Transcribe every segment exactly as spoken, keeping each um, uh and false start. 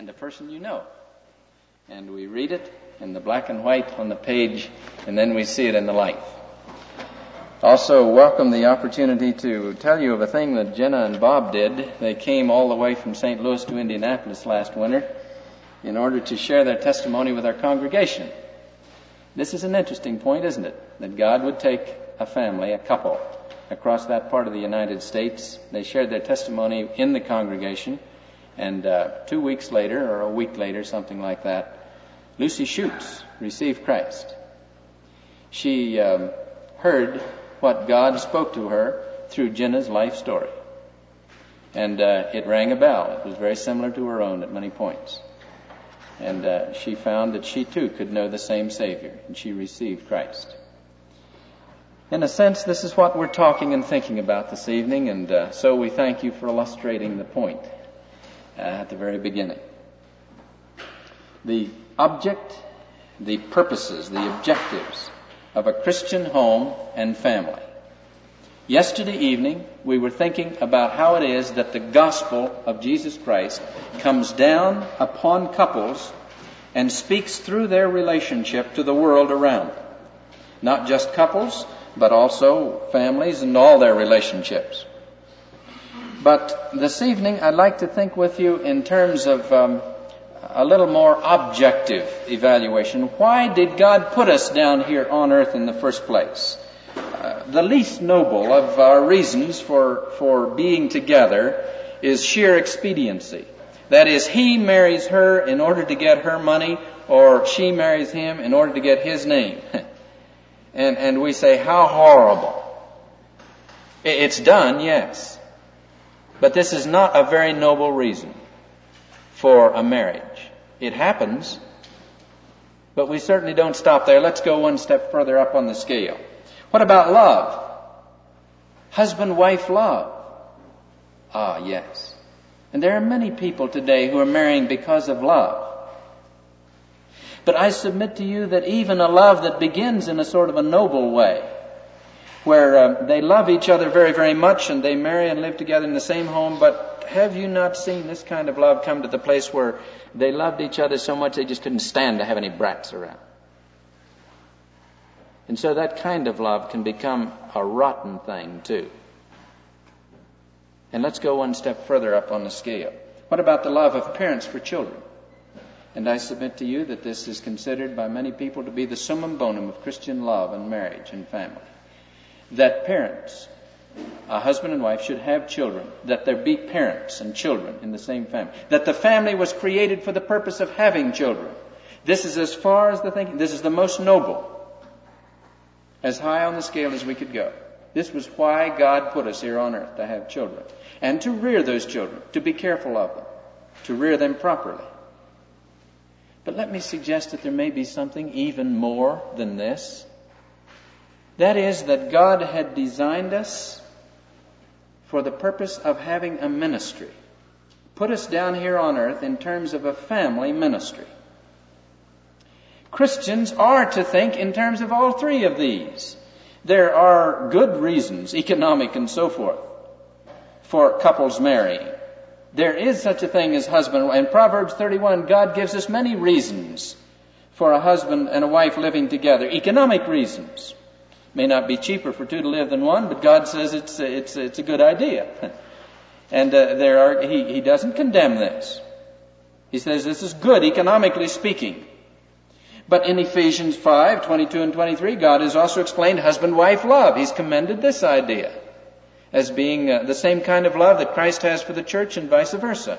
and the person you know. And we read it in the black and white on the page, and then we see it in the light. Also welcome the opportunity to tell you of a thing that Jenna and Bob did. They came all the way from Saint Louis to Indianapolis last winter in order to share their testimony with our congregation. This is an interesting point, isn't it? That God would take a family, a couple, across that part of the United States. They shared their testimony in the congregation, and uh, two weeks later, or a week later, something like that, Lucy Schutz received Christ. She um, heard what God spoke to her through Jenna's life story. And uh, it rang a bell. It was very similar to her own at many points. And uh, she found that she too could know the same Savior, and she received Christ. In a sense, this is what we're talking and thinking about this evening, and uh, so we thank you for illustrating the point uh, at the very beginning. The object, the purposes, the objectives of a Christian home and family. Yesterday evening, we were thinking about how it is that the gospel of Jesus Christ comes down upon couples and speaks through their relationship to the world around them. Not just couples, but also families and all their relationships. But this evening, I'd like to think with you in terms of um, a little more objective evaluation. Why did God put us down here on earth in the first place? Uh, the least noble of our reasons for, for being together is sheer expediency. That is, he marries her in order to get her money, or she marries him in order to get his name. and, and we say, how horrible. It's done, yes. But this is not a very noble reason for a marriage. It happens, but we certainly don't stop there. Let's go one step further up on the scale. What about love? Husband-wife love. Ah, yes. And there are many people today who are marrying because of love. But I submit to you that even a love that begins in a sort of a noble way, where uh, they love each other very, very much and they marry and live together in the same home, but have you not seen this kind of love come to the place where they loved each other so much they just couldn't stand to have any brats around? And so that kind of love can become a rotten thing too. And let's go one step further up on the scale. What about the love of parents for children? And I submit to you that this is considered by many people to be the summum bonum of Christian love and marriage and family. That parents, a husband and wife, should have children. That there be parents and children in the same family. That the family was created for the purpose of having children. This is as far as the thinking. This is the most noble. As high on the scale as we could go. This was why God put us here on earth, to have children. And to rear those children, to be careful of them, to rear them properly. But let me suggest that there may be something even more than this. That is, that God had designed us for the purpose of having a ministry. Put us down here on earth in terms of a family ministry. Christians are to think in terms of all three of these. There are good reasons, economic and so forth, for couples marrying. There is such a thing as husband. In Proverbs thirty-one, God gives us many reasons for a husband and a wife living together. Economic reasons. May not be cheaper for two to live than one, but God says it's it's it's a good idea. And uh, there are he, he doesn't condemn this. He says this is good economically speaking. But in Ephesians five, twenty-two and twenty-three, God has also explained husband-wife love. He's commended this idea as being uh, the same kind of love that Christ has for the church and vice versa.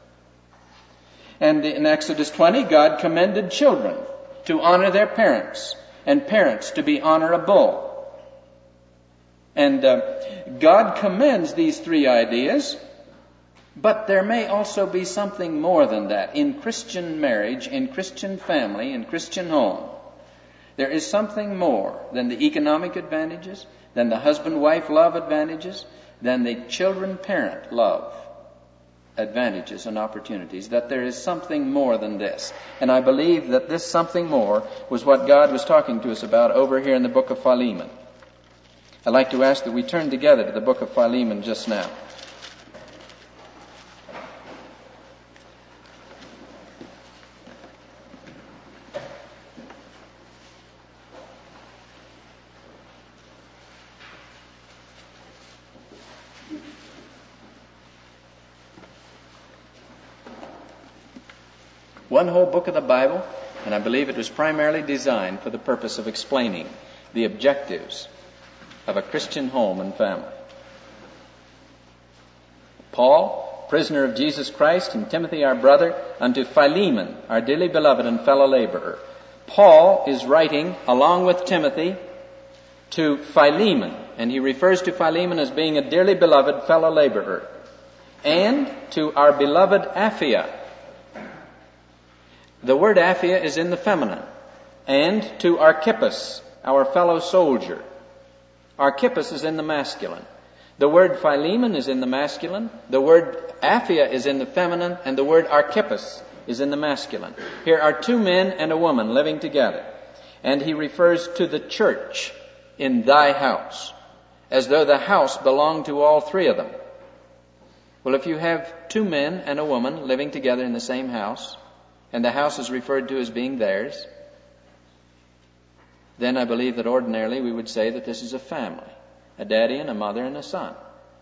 And in Exodus twenty, God commended children to honor their parents and parents to be honorable. And uh, God commends these three ideas, but there may also be something more than that. In Christian marriage, in Christian family, in Christian home, there is something more than the economic advantages, than the husband-wife love advantages, than the children-parent love advantages and opportunities, that there is something more than this. And I believe that this something more was what God was talking to us about over here in the book of Philemon. I'd like to ask that we turn together to the book of Philemon just now. One whole book of the Bible, and I believe it was primarily designed for the purpose of explaining the objectives of a Christian home and family. Paul, prisoner of Jesus Christ, and Timothy, our brother, unto Philemon, our dearly beloved and fellow laborer. Paul is writing, along with Timothy, to Philemon, and he refers to Philemon as being a dearly beloved fellow laborer, and to our beloved Apphia. The word Apphia is in the feminine, and to Archippus, our fellow soldier. Archippus is in the masculine. The word Philemon is in the masculine, the word Apphia is in the feminine, and the word Archippus is in the masculine. Here are two men and a woman living together. And he refers to the church in thy house, as though the house belonged to all three of them. Well, if you have two men and a woman living together in the same house, and the house is referred to as being theirs, then I believe that ordinarily we would say that this is a family, a daddy and a mother and a son.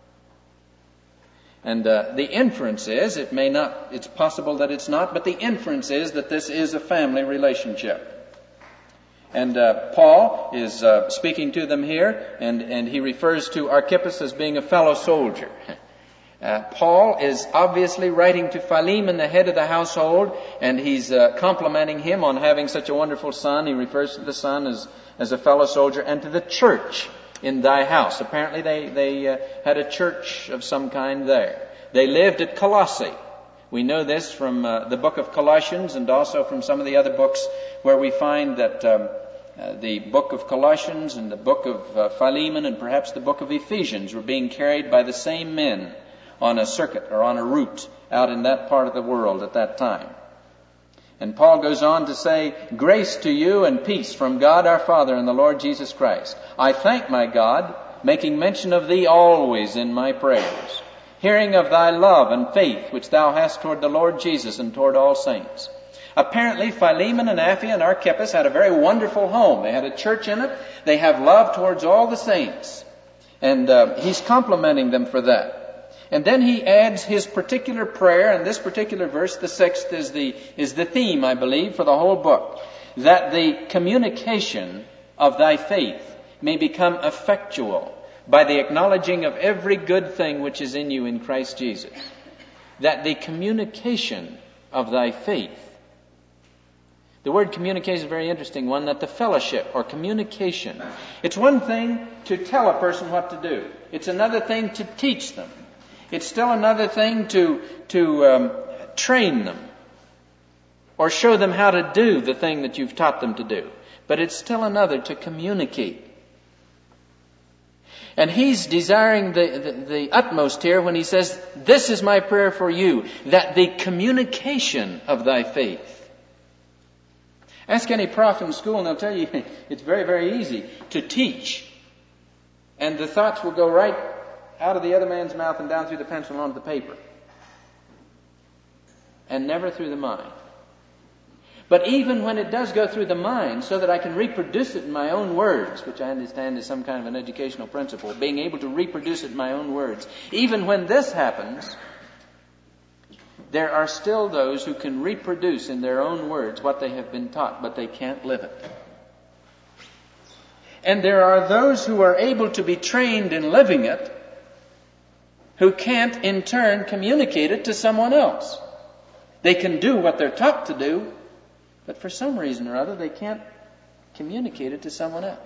And uh, the inference is, it may not, it's possible that it's not, but the inference is that this is a family relationship. And uh, Paul is uh, speaking to them here, and, and he refers to Archippus as being a fellow soldier. Uh, Paul is obviously writing to Philemon, the head of the household, and he's uh, complimenting him on having such a wonderful son. He refers to the son as, as a fellow soldier, and to the church in thy house. Apparently they, they uh, had a church of some kind there. They lived at Colossae. We know this from uh, the book of Colossians, and also from some of the other books where we find that um, uh, the book of Colossians and the book of uh, Philemon and perhaps the book of Ephesians were being carried by the same men on a circuit or on a route out in that part of the world at that time. And Paul goes on to say, grace to you and peace from God our Father and the Lord Jesus Christ. I thank my God, making mention of thee always in my prayers, hearing of thy love and faith which thou hast toward the Lord Jesus and toward all saints. Apparently Philemon and Apphia and Archippus had a very wonderful home. They had a church in it. They have love towards all the saints. And uh, he's complimenting them for that. And then he adds his particular prayer, and this particular verse, the sixth, is the, is the theme, I believe, for the whole book, that the communication of thy faith may become effectual by the acknowledging of every good thing which is in you in Christ Jesus. That the communication of thy faith. The word communication is a very interesting one, that the fellowship or communication. It's one thing to tell a person what to do. It's another thing to teach them. It's still another thing to, to um, train them or show them how to do the thing that you've taught them to do. But it's still another to communicate. And he's desiring the, the, the utmost here when he says, this is my prayer for you, that the communication of thy faith. Ask any prof in school and they'll tell you it's very, very easy to teach. And the thoughts will go right out of the other man's mouth and down through the pencil onto the paper. And never through the mind. But even when it does go through the mind, so that I can reproduce it in my own words, which I understand is some kind of an educational principle, being able to reproduce it in my own words, even when this happens, there are still those who can reproduce in their own words what they have been taught, but they can't live it. And there are those who are able to be trained in living it, who can't in turn communicate it to someone else. They can do what they're taught to do, but for some reason or other they can't communicate it to someone else.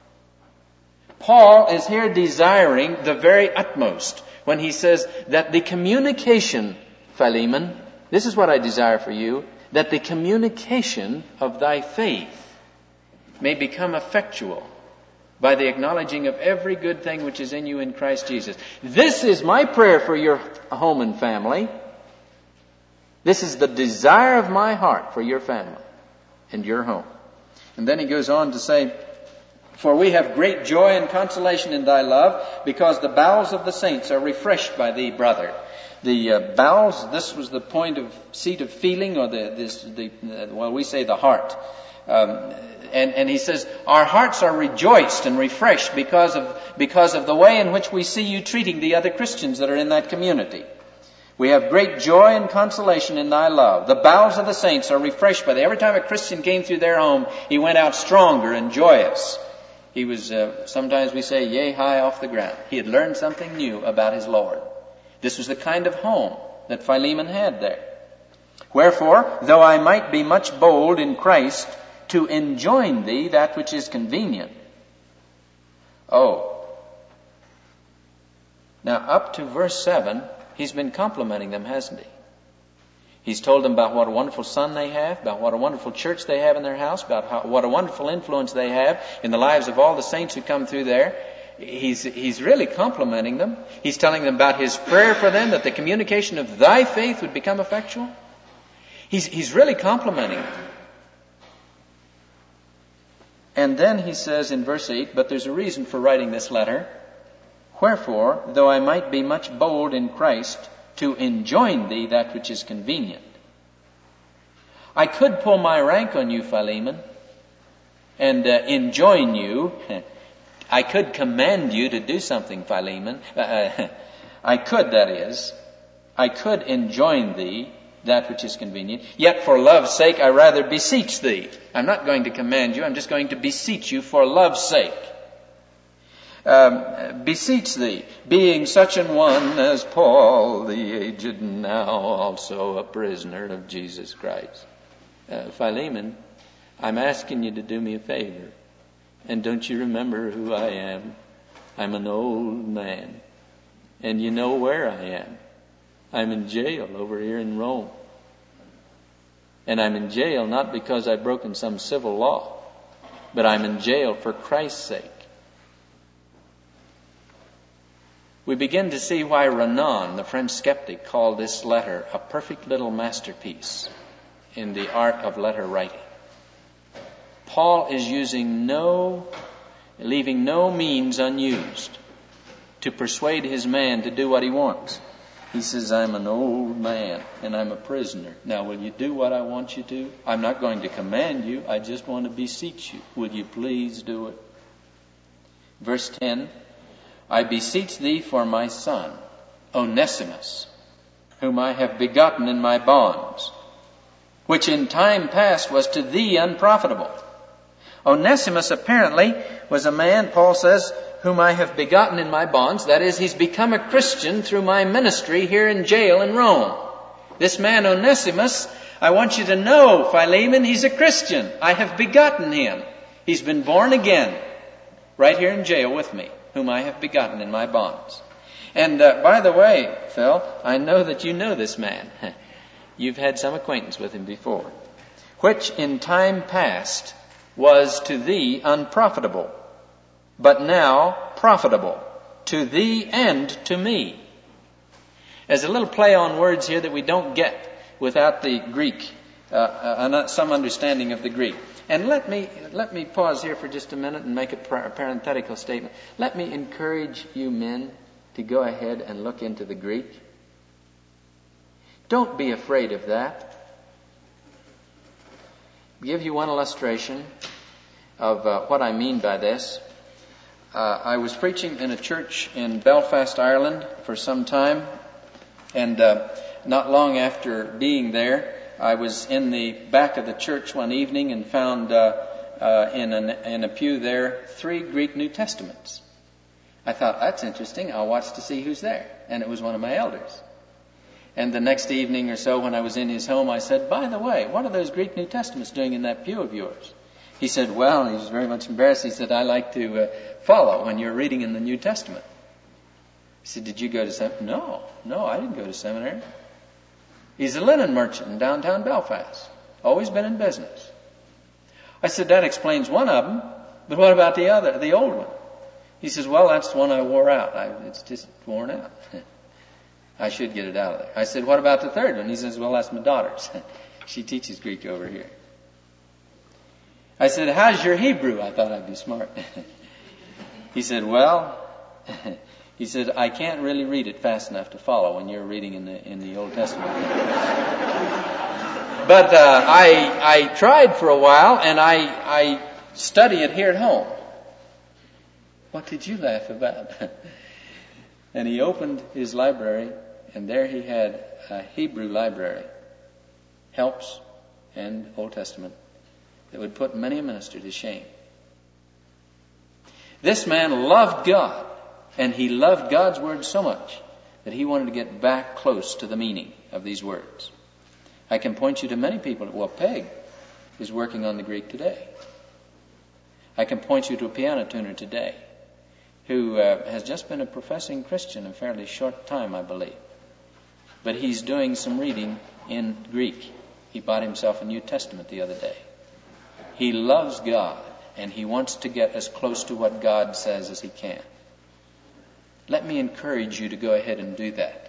Paul is here desiring the very utmost when he says that the communication, Philemon, this is what I desire for you, that the communication of thy faith may become effectual by the acknowledging of every good thing which is in you in Christ Jesus. This is my prayer for your home and family. This is the desire of my heart for your family and your home. And then he goes on to say, for we have great joy and consolation in thy love, because the bowels of the saints are refreshed by thee, brother. The uh, bowels, this was the point of seat of feeling, or the, this, the uh, well, we say the heart. Um, and, and he says, our hearts are rejoiced and refreshed because of, because of the way in which we see you treating the other Christians that are in that community. We have great joy and consolation in thy love. The bowels of the saints are refreshed by thee. Every time a Christian came through their home, he went out stronger and joyous. He was, uh, sometimes we say, yea, high off the ground. He had learned something new about his Lord. This was the kind of home that Philemon had there. Wherefore, though I might be much bold in Christ to enjoin thee that which is convenient. Oh. Now, up to verse seven, he's been complimenting them, hasn't he? He's told them about what a wonderful son they have, about what a wonderful church they have in their house, about how, what a wonderful influence they have in the lives of all the saints who come through there. He's, he's really complimenting them. He's telling them about his prayer for them, that the communication of thy faith would become effectual. He's, he's really complimenting them. And then he says in verse eight, but there's a reason for writing this letter. Wherefore, though I might be much bold in Christ to enjoin thee that which is convenient. I could pull my rank on you, Philemon, and uh, enjoin you. I could command you to do something, Philemon. Uh, I could, that is. I could enjoin thee that which is convenient. Yet for love's sake I rather beseech thee. I'm not going to command you. I'm just going to beseech you for love's sake. Um, beseech thee, being such an one as Paul, the aged, now also a prisoner of Jesus Christ. Uh, Philemon, I'm asking you to do me a favor. And don't you remember who I am? I'm an old man. And you know where I am. I'm in jail over here in Rome. And I'm in jail not because I've broken some civil law, but I'm in jail for Christ's sake. We begin to see why Renan, the French skeptic, called this letter a perfect little masterpiece in the art of letter writing. Paul is using no, leaving no means unused to persuade his man to do what he wants. He says, I'm an old man and I'm a prisoner. Now, will you do what I want you to? I'm not going to command you. I just want to beseech you. Will you please do it? Verse ten, I beseech thee for my son, Onesimus, whom I have begotten in my bonds, which in time past was to thee unprofitable. Onesimus apparently was a man, Paul says, whom I have begotten in my bonds. That is, he's become a Christian through my ministry here in jail in Rome. This man Onesimus, I want you to know, Philemon, he's a Christian. I have begotten him. He's been born again right here in jail with me, whom I have begotten in my bonds. And uh, by the way, Phil, I know that you know this man. You've had some acquaintance with him before. Which in time past was to thee unprofitable, but now profitable to thee and to me. There's a little play on words here that we don't get without the Greek, uh, uh, some understanding of the Greek. And let me let me pause here for just a minute and make a parenthetical statement. Let me encourage you men to go ahead and look into the Greek. Don't be afraid of that. I'll give you one illustration of uh, what I mean by this. Uh, I was preaching in a church in Belfast, Ireland for some time, and uh, not long after being there, I was in the back of the church one evening and found uh, uh, in, an, in a pew there three Greek New Testaments. I thought, that's interesting. I'll watch to see who's there. And it was one of my elders. And the next evening or so when I was in his home, I said, by the way, what are those Greek New Testaments doing in that pew of yours? He said, well, he was very much embarrassed. He said, I like to uh, follow when you're reading in the New Testament. He said, did you go to seminary? No, no, I didn't go to seminary. He's a linen merchant in downtown Belfast. Always been in business. I said, that explains one of them, but what about the other, the old one? He says, well, that's the one I wore out. I, it's just worn out. I should get it out of there. I said, what about the third one? He says, well, that's my daughter's. She teaches Greek over here. I said, how's your Hebrew? I thought I'd be smart. He said, well, he said, I can't really read it fast enough to follow when you're reading in the in the Old Testament. But uh, I I tried for a while, and I I study it here at home. What did you laugh about? And he opened his library And there he had a Hebrew library, helps and Old Testament, that would put many a minister to shame. This man loved God, and he loved God's Word so much that he wanted to get back close to the meaning of these words. I can point you to many people. Well, Peg is working on the Greek today. I can point you to a piano tuner today who uh, has just been a professing Christian a fairly short time, I believe. But he's doing some reading in Greek. He bought himself a New Testament the other day. He loves God, and he wants to get as close to what God says as he can. Let me encourage you to go ahead and do that.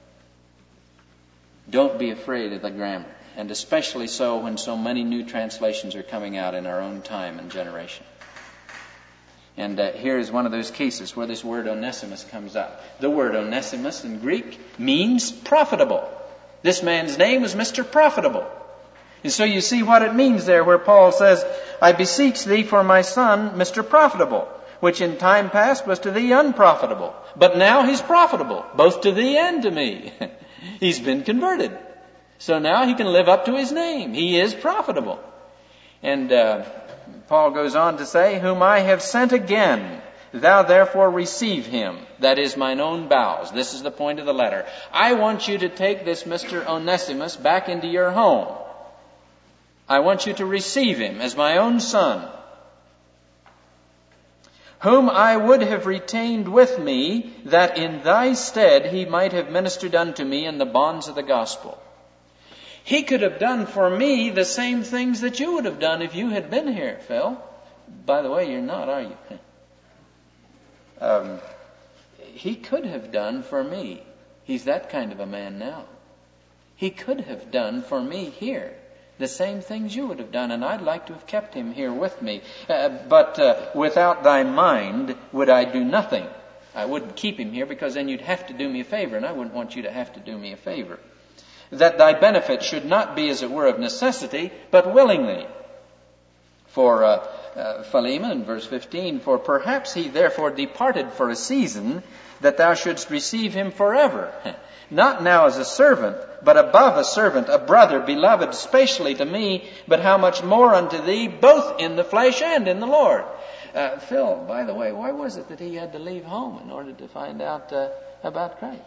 Don't be afraid of the grammar, and especially so when so many new translations are coming out in our own time and generation. And uh, here is one of those cases where this word Onesimus comes up. The word Onesimus in Greek means profitable. This man's name was Mister Profitable. And so you see what it means there where Paul says, I beseech thee for my son, Mister Profitable, which in time past was to thee unprofitable. But now he's profitable, both to thee and to me. He's been converted. So now he can live up to his name. He is profitable. And uh, Paul goes on to say, whom I have sent again, thou therefore receive him. That is mine own bowels. This is the point of the letter. I want you to take this Mister Onesimus back into your home. I want you to receive him as my own son, whom I would have retained with me, that in thy stead he might have ministered unto me in the bonds of the gospel. He could have done for me the same things that you would have done if you had been here, Phil. By the way, you're not, are you? Um, he could have done for me. He's that kind of a man now. He could have done for me here the same things you would have done, and I'd like to have kept him here with me. Uh, but uh, without thy mind would I do nothing. I wouldn't keep him here because then you'd have to do me a favor, and I wouldn't want you to have to do me a favor. That thy benefit should not be, as it were, of necessity, but willingly. For uh, uh, Philemon, in verse fifteen, for perhaps he therefore departed for a season, that thou shouldst receive him forever. Not now as a servant, but above a servant, a brother, beloved especially to me, but how much more unto thee, both in the flesh and in the Lord. Uh, Phil, by the way, why was it that he had to leave home in order to find out uh, about Christ?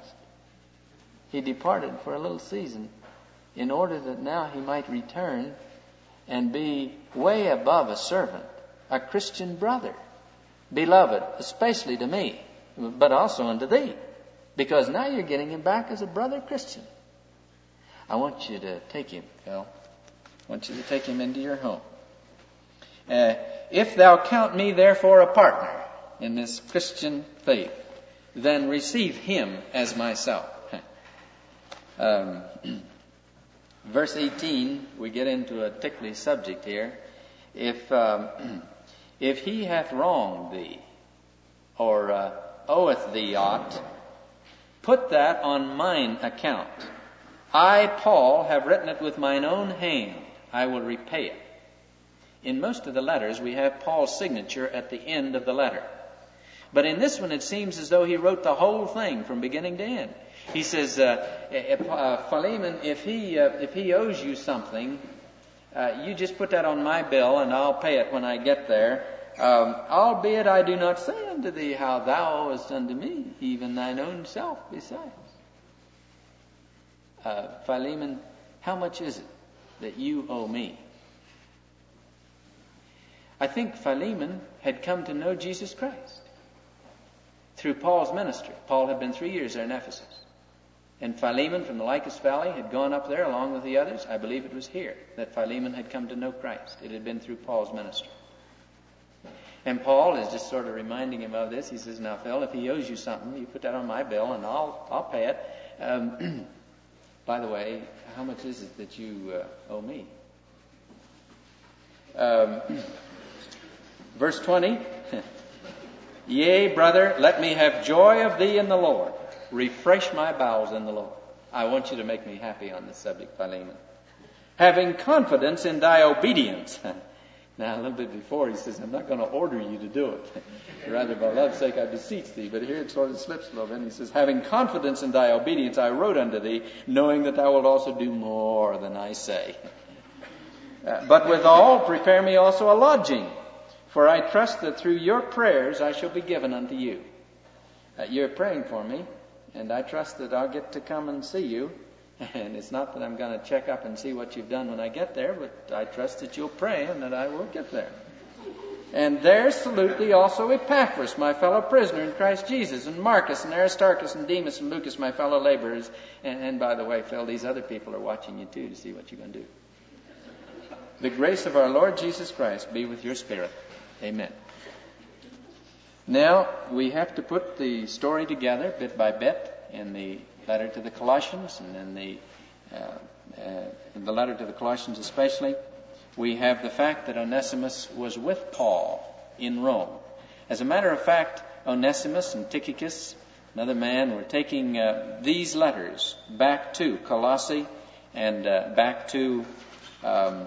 He departed for a little season in order that now he might return and be way above a servant, a Christian brother, beloved especially to me, but also unto thee. Because now you're getting him back as a brother Christian. I want you to take him, Phil. I want you to take him into your home. Uh, if thou count me therefore a partner in this Christian faith, then receive him as myself. Um, verse eighteen, we get into a ticklish subject here. If um, if he hath wronged thee, or uh, oweth thee aught, put that on mine account. I, Paul, have written it with mine own hand. I will repay it. In most of the letters, we have Paul's signature at the end of the letter. But in this one, it seems as though he wrote the whole thing from beginning to end. He says, uh, uh, Philemon, if he uh, if he owes you something, uh, you just put that on my bill, and I'll pay it when I get there. Um, albeit I do not say unto thee how thou owest unto me, even thine own self besides. Uh, Philemon, how much is it that you owe me? I think Philemon had come to know Jesus Christ through Paul's ministry. Paul had been three years there in Ephesus. And Philemon from the Lycus Valley had gone up there along with the others. I believe it was here that Philemon had come to know Christ. It had been through Paul's ministry. And Paul is just sort of reminding him of this. He says, now, Phil, if he owes you something, you put that on my bill and I'll I'll pay it. Um, by the way, how much is it that you uh, owe me? Um, verse twenty, yea, brother, let me have joy of thee in the Lord. Refresh my bowels in the Lord. I want you to make me happy on this subject, Philemon. Having confidence in thy obedience. Now, a little bit before, he says, I'm not going to order you to do it. Rather, for love's sake, I beseech thee. But here it sort of slips a little bit. And he says, having confidence in thy obedience, I wrote unto thee, knowing that thou wilt also do more than I say. Uh, but withal, prepare me also a lodging. For I trust that through your prayers I shall be given unto you. Uh, you're praying for me, and I trust that I'll get to come and see you. And it's not that I'm going to check up and see what you've done when I get there, but I trust that you'll pray and that I will get there. And there salute thee also Epaphras, my fellow prisoner in Christ Jesus, and Marcus, and Aristarchus, and Demas, and Lucas, my fellow laborers. And, and by the way, Phil, these other people are watching you too to see what you're going to do. The grace of our Lord Jesus Christ be with your spirit. Amen. Now, we have to put the story together bit by bit in the letter to the Colossians, and in the, uh, uh, in the letter to the Colossians especially, we have the fact that Onesimus was with Paul in Rome. As a matter of fact, Onesimus and Tychicus, another man, were taking uh, these letters back to Colossae and uh, back to um,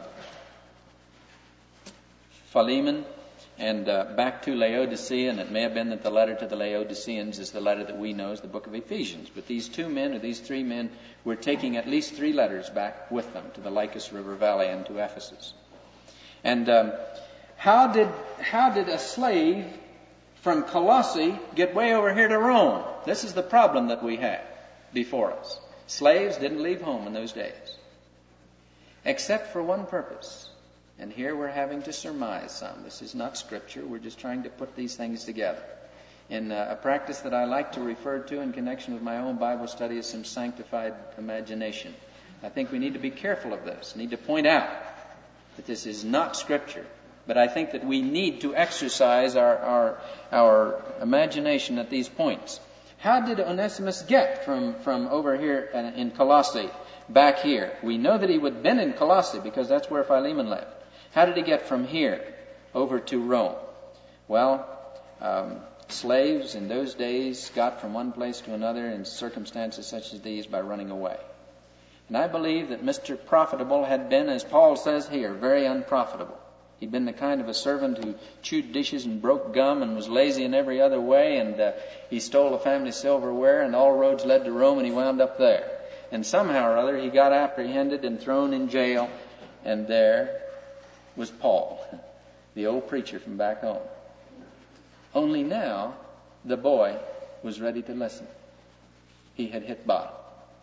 Philemon, and uh, back to Laodicea, and it may have been that the letter to the Laodiceans is the letter that we know as the book of Ephesians. But these two men, or these three men, were taking at least three letters back with them to the Lycus River Valley and to Ephesus. And um, how did how did a slave from Colossae get way over here to Rome? This is the problem that we have before us. Slaves didn't leave home in those days, except for one purpose. And here we're having to surmise some. This is not Scripture. We're just trying to put these things together. In uh, a practice that I like to refer to in connection with my own Bible study is some sanctified imagination. I think we need to be careful of this. Need to point out that this is not Scripture. But I think that we need to exercise our, our, our imagination at these points. How did Onesimus get from, from over here in Colossae back here? We know that he would have been in Colossae because that's where Philemon lived. How did he get from here over to Rome? Well, um, slaves in those days got from one place to another in circumstances such as these by running away. And I believe that Mister Profitable had been, as Paul says here, very unprofitable. He'd been the kind of a servant who chewed dishes and broke gum and was lazy in every other way, and uh, he stole the family silverware, and all roads led to Rome, and he wound up there. And somehow or other he got apprehended and thrown in jail, and there was Paul, the old preacher from back home. Only now the boy was ready to listen. He had hit bottom.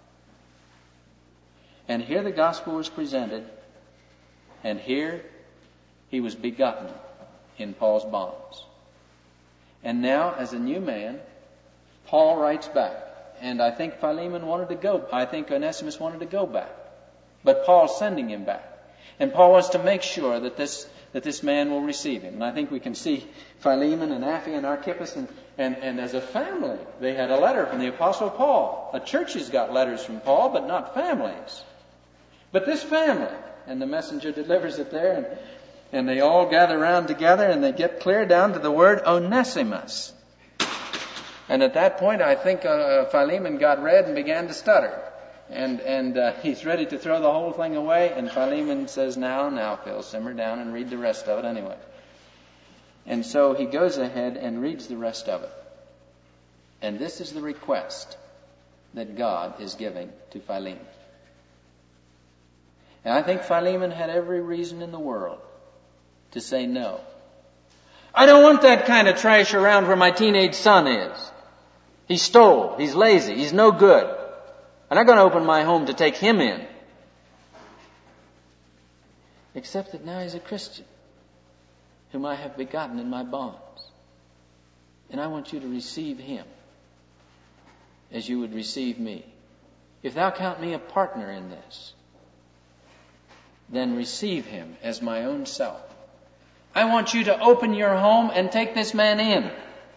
And here the gospel was presented, and here he was begotten in Paul's bonds. And now, as a new man, Paul writes back. And I think Philemon wanted to go. I think Onesimus wanted to go back. But Paul's sending him back. And Paul wants to make sure that this that this man will receive him. And I think we can see Philemon and Apphia and Archippus, and, and, and as a family, they had a letter from the Apostle Paul. A church has got letters from Paul, but not families. But this family, and the messenger delivers it there, and, and they all gather around together, and they get clear down to the word Onesimus. And at that point, I think uh, Philemon got red and began to stutter. And and uh, he's ready to throw the whole thing away. And Philemon says, now, now, Phil, simmer down and read the rest of it anyway. And so he goes ahead and reads the rest of it. And this is the request that God is giving to Philemon. And I think Philemon had every reason in the world to say no. I don't want that kind of trash around where my teenage son is. He stole. He's lazy. He's no good. I'm not going to open my home to take him in. Except that now he's a Christian whom I have begotten in my bonds. And I want you to receive him as you would receive me. If thou count me a partner in this, then receive him as my own self. I want you to open your home and take this man in.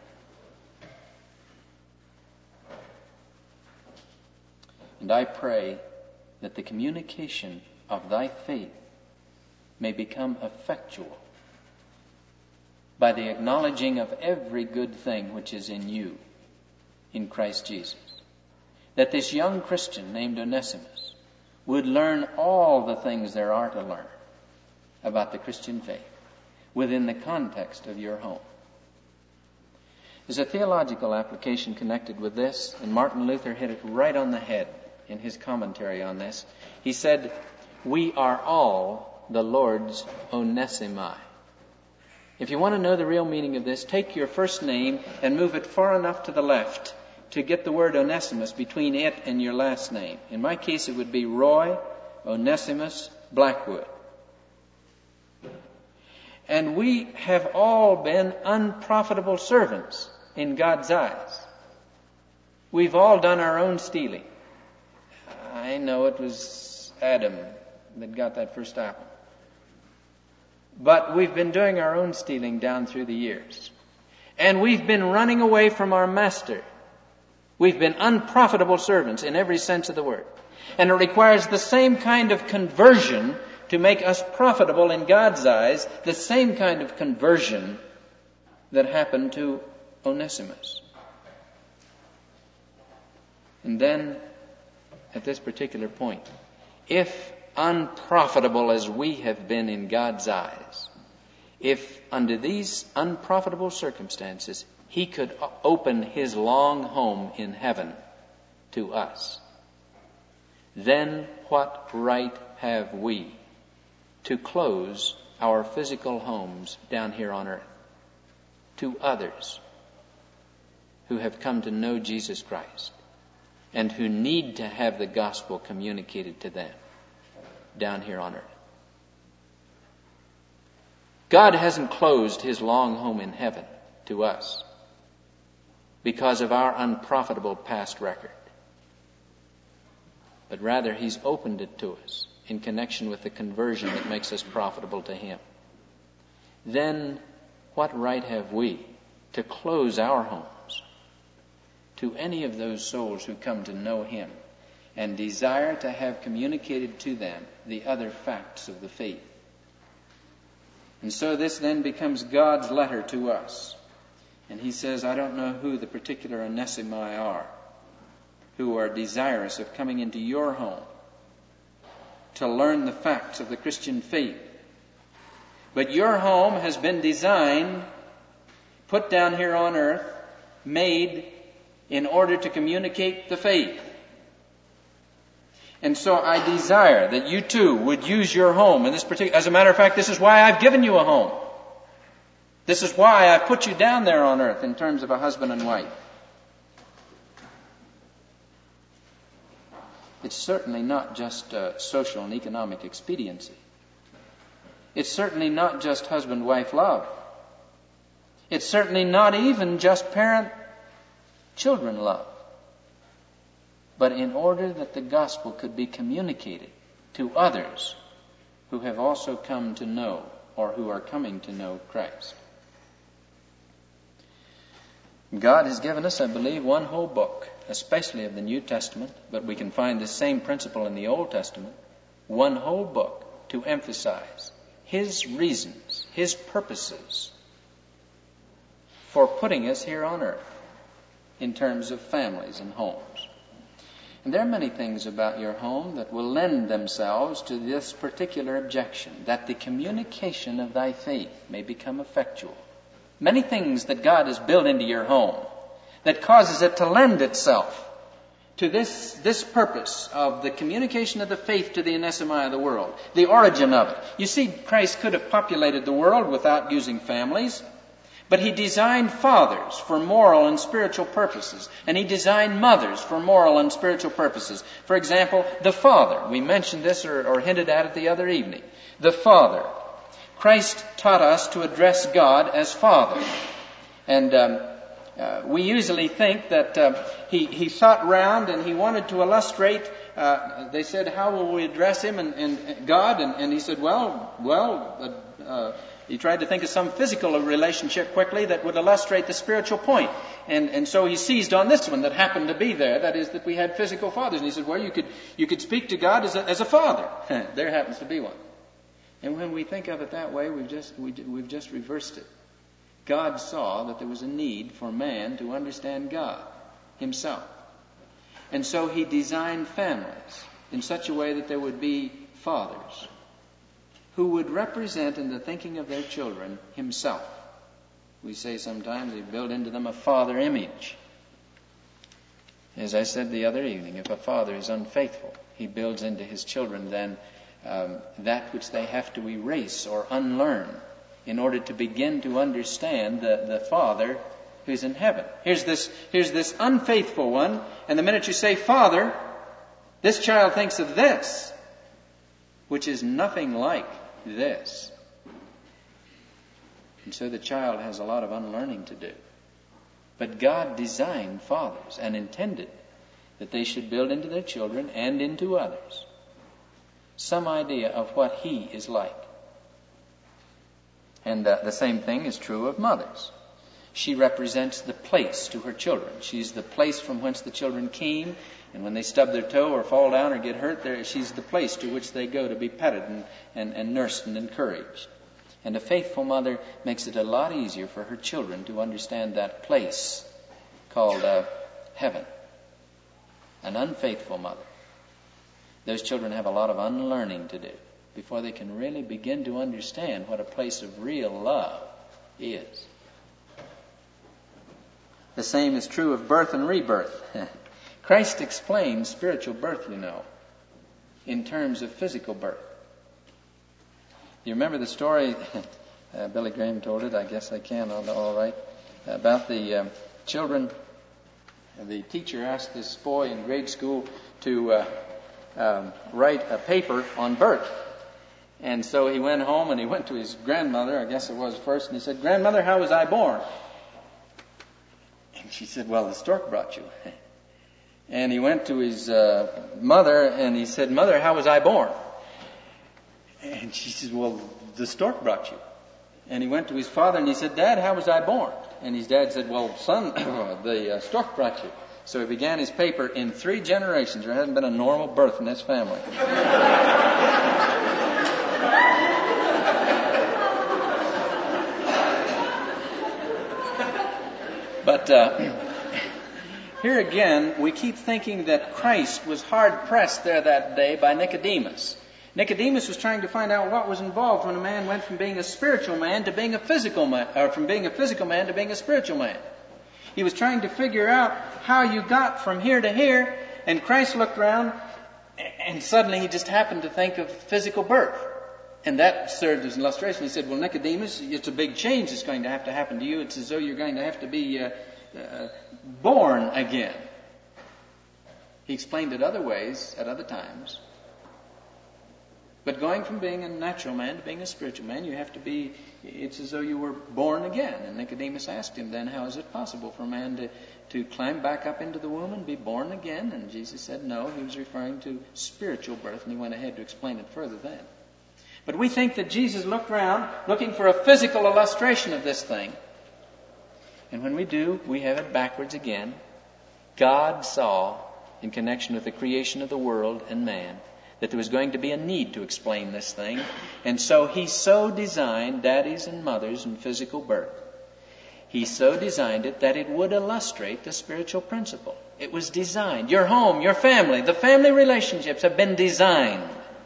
And I pray that the communication of thy faith may become effectual by the acknowledging of every good thing which is in you, in Christ Jesus. That this young Christian named Onesimus would learn all the things there are to learn about the Christian faith. within the context of your home. There's a theological application connected with this, and Martin Luther hit it right on the head in his commentary on this. He said, "We are all the Lord's Onesimus." If you want to know the real meaning of this, take your first name and move it far enough to the left to get the word Onesimus between it and your last name. In my case, it would be Roy Onesimus Blackwood. And we have all been unprofitable servants in God's eyes. We've all done our own stealing. I know it was Adam that got that first apple. But we've been doing our own stealing down through the years. And we've been running away from our master. We've been unprofitable servants in every sense of the word. And it requires the same kind of conversion to make us profitable in God's eyes, the same kind of conversion that happened to Onesimus. And then, at this particular point, if unprofitable as we have been in God's eyes, if under these unprofitable circumstances He could open His long home in heaven to us, then what right have we to close our physical homes down here on earth to others who have come to know Jesus Christ and who need to have the gospel communicated to them down here on earth? God hasn't closed His long home in heaven to us because of our unprofitable past record, but rather He's opened it to us in connection with the conversion that makes us profitable to Him. Then what right have we to close our homes to any of those souls who come to know Him and desire to have communicated to them the other facts of the faith? And so this then becomes God's letter to us. And He says, I don't know who the particular Onesimus are who are desirous of coming into your home to learn the facts of the Christian faith. But your home has been designed, put down here on earth, made in order to communicate the faith. And so I desire that you too would use your home in this particular... As a matter of fact, this is why I've given you a home. This is why I put you down there on earth in terms of a husband and wife. It's certainly not just uh, social and economic expediency. It's certainly not just husband-wife love. It's certainly not even just parent-children love. But in order that the gospel could be communicated to others who have also come to know or who are coming to know Christ. God has given us, I believe, one whole book, especially of the New Testament, but we can find the same principle in the Old Testament, one whole book to emphasize His reasons, His purposes for putting us here on earth in terms of families and homes. And there are many things about your home that will lend themselves to this particular objection, that the communication of thy faith may become effectual. Many things that God has built into your home that causes it to lend itself to this, this purpose of the communication of the faith to the Onesimus of the world, the origin of it. You see, Christ could have populated the world without using families, but He designed fathers for moral and spiritual purposes, and He designed mothers for moral and spiritual purposes. For example, the father. We mentioned this or, or hinted at it the other evening. The father. Christ taught us to address God as Father. And um, uh, we usually think that uh, he, he thought round and He wanted to illustrate. Uh, they said, how will we address Him and, and God? And, and He said, well, well, uh, uh, He tried to think of some physical relationship quickly that would illustrate the spiritual point. And, and so He seized on this one that happened to be there. That is, that we had physical fathers. And He said, well, you could, you could speak to God as a, as a father. There happens to be one. And when we think of it that way, we've just, we, we've just reversed it. God saw that there was a need for man to understand God Himself. And so He designed families in such a way that there would be fathers who would represent in the thinking of their children himself. We say sometimes they build into them a father image. As I said the other evening, if a father is unfaithful, he builds into his children then um, that which they have to erase or unlearn in order to begin to understand the, the Father who's in heaven. Here's this, here's this unfaithful one, and the minute you say Father, this child thinks of this, which is nothing like this. And so the child has a lot of unlearning to do. But God designed fathers and intended that they should build into their children and into others some idea of what He is like. And uh, the same thing is true of mothers. She represents the place to her children. She's the place from whence the children came, and when they stub their toe or fall down or get hurt, there, she's the place to which they go to be petted and, and, and nursed and encouraged. And a faithful mother makes it a lot easier for her children to understand that place called uh, heaven. An unfaithful mother, those children have a lot of unlearning to do before they can really begin to understand what a place of real love is. The same is true of birth and rebirth. Christ explains spiritual birth, you know, in terms of physical birth. You remember the story, uh, Billy Graham told it, I guess I can, all right, about the um, children. The teacher asked this boy in grade school to uh, um, write a paper on birth. And so he went home and he went to his grandmother, I guess it was first, and he said, "Grandmother, how was I born?" And she said, "Well, the stork brought you." And he went to his uh, mother and he said, "Mother, how was I born?" And she said, "Well, the stork brought you." And he went to his father and he said, "Dad, how was I born?" And his dad said, "Well, son, the uh, stork brought you." So he began his paper. In three generations, there hasn't been a normal birth in this family. But uh, here again, we keep thinking that Christ was hard-pressed there that day by Nicodemus. Nicodemus was trying to find out what was involved when a man went from being a spiritual man to being a physical man, or from being a physical man to being a spiritual man. He was trying to figure out how you got from here to here, and Christ looked around, and suddenly he just happened to think of physical birth. And that served as an illustration. He said, "Well, Nicodemus, it's a big change that's going to have to happen to you. It's as though you're going to have to be uh, uh, born again." He explained it other ways at other times. But going from being a natural man to being a spiritual man, you have to be, it's as though you were born again. And Nicodemus asked him then, how is it possible for a man to, to climb back up into the womb and be born again? And Jesus said no, he was referring to spiritual birth, and he went ahead to explain it further then. But we think that Jesus looked around looking for a physical illustration of this thing. And when we do, we have it backwards again. God saw, in connection with the creation of the world and man, that there was going to be a need to explain this thing. And so He so designed daddies and mothers and physical birth. He so designed it that it would illustrate the spiritual principle. It was designed. Your home, your family, the family relationships have been designed.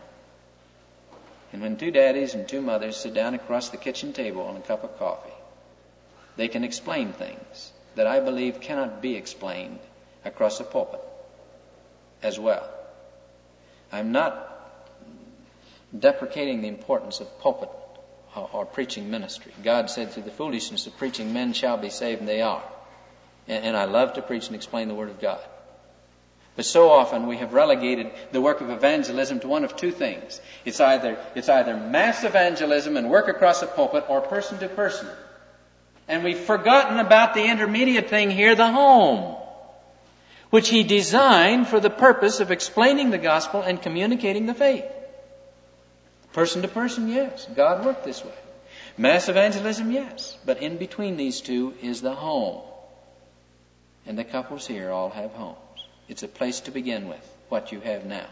And when two daddies and two mothers sit down across the kitchen table on a cup of coffee, they can explain things that I believe cannot be explained across a pulpit as well. I'm not deprecating the importance of pulpit or, or preaching ministry. God said, "Through the foolishness of preaching, men shall be saved," and they are. And, and I love to preach and explain the Word of God. But so often we have relegated the work of evangelism to one of two things. It's either, it's either mass evangelism and work across a pulpit, or person to person. And we've forgotten about the intermediate thing here, the home, which He designed for the purpose of explaining the gospel and communicating the faith. Person to person, yes. God worked this way. Mass evangelism, yes. But in between these two is the home. And the couples here all have homes. It's a place to begin with, what you have now.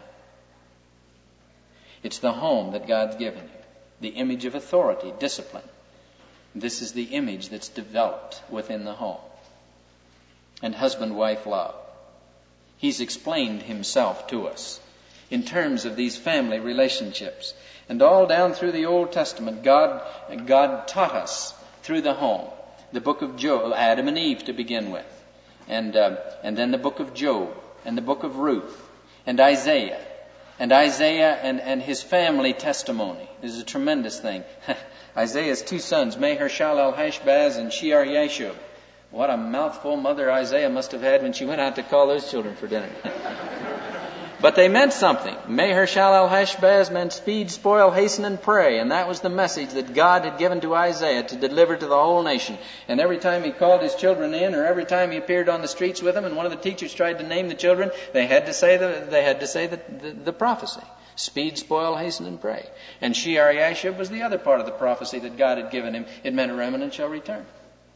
It's the home that God's given you. The image of authority, discipline. This is the image that's developed within the home. And husband-wife love. He's explained Himself to us in terms of these family relationships. And all down through the Old Testament, God, God taught us through the home. The book of Job, Adam and Eve to begin with. And, uh, and then the book of Job, and the book of Ruth, and Isaiah. And Isaiah and, and his family testimony. This is a tremendous thing. Isaiah's two sons, Maher-shalal-Hashbaz and Shear-Yashub. What a mouthful Mother Isaiah must have had when she went out to call those children for dinner. But they meant something. Maher-shalal-Hashbaz meant speed, spoil, hasten, and pray. And that was the message that God had given to Isaiah to deliver to the whole nation. And every time he called his children in, or every time he appeared on the streets with them, and one of the teachers tried to name the children, they had to say the, they had to say the, the, the prophecy. Speed, spoil, hasten, and pray. And Shear-Yashub was the other part of the prophecy that God had given him. It meant a remnant shall return.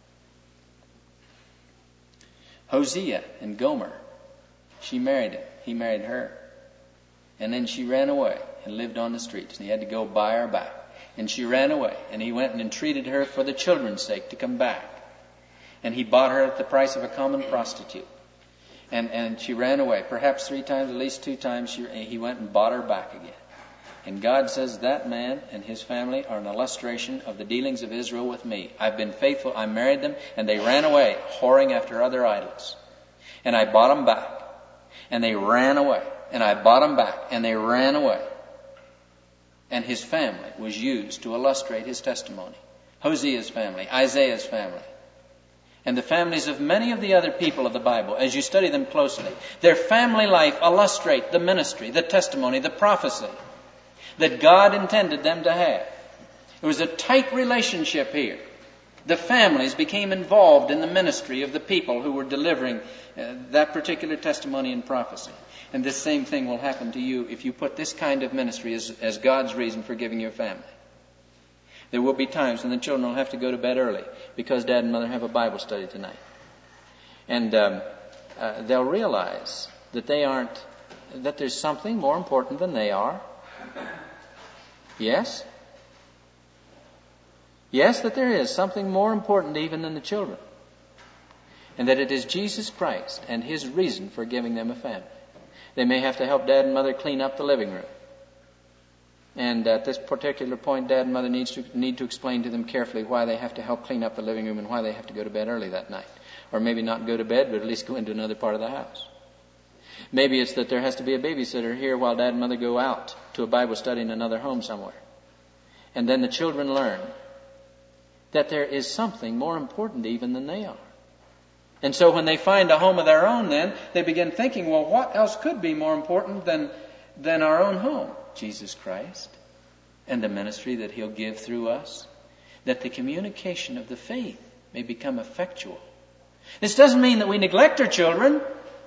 Hosea and Gomer. She married him. He married her. And then she ran away and lived on the streets. And he had to go buy her back. And she ran away. And he went and entreated her for the children's sake to come back. And he bought her at the price of a common prostitute. And, and she ran away. Perhaps three times, at least two times, she, he went and bought her back again. And God says that man and his family are an illustration of the dealings of Israel with me. I've been faithful. I married them. And they ran away, whoring after other idols. And I bought them back. And they ran away. And I bought them back. And they ran away. And his family was used to illustrate his testimony. Hosea's family, Isaiah's family. And the families of many of the other people of the Bible, as you study them closely, their family life illustrate the ministry, the testimony, the prophecy that God intended them to have. It was a tight relationship here. The families became involved in the ministry of the people who were delivering uh, that particular testimony and prophecy. And this same thing will happen to you if you put this kind of ministry as, as God's reason for giving your family. There will be times when the children will have to go to bed early because Dad and Mother have a Bible study tonight. And um, uh, they'll realize that they aren't, that there's something more important than they are. Yes? Yes, that there is something more important even than the children. And that it is Jesus Christ and His reason for giving them a family. They may have to help Dad and Mother clean up the living room. And at this particular point, Dad and Mother needs to, need to explain to them carefully why they have to help clean up the living room and why they have to go to bed early that night. Or maybe not go to bed, but at least go into another part of the house. Maybe it's that there has to be a babysitter here while Dad and Mother go out to a Bible study in another home somewhere. And then the children learn that there is something more important even than they are. And so when they find a home of their own then, they begin thinking, well, what else could be more important than, than our own home? Jesus Christ and the ministry that He'll give through us, that the communication of the faith may become effectual. This doesn't mean that we neglect our children.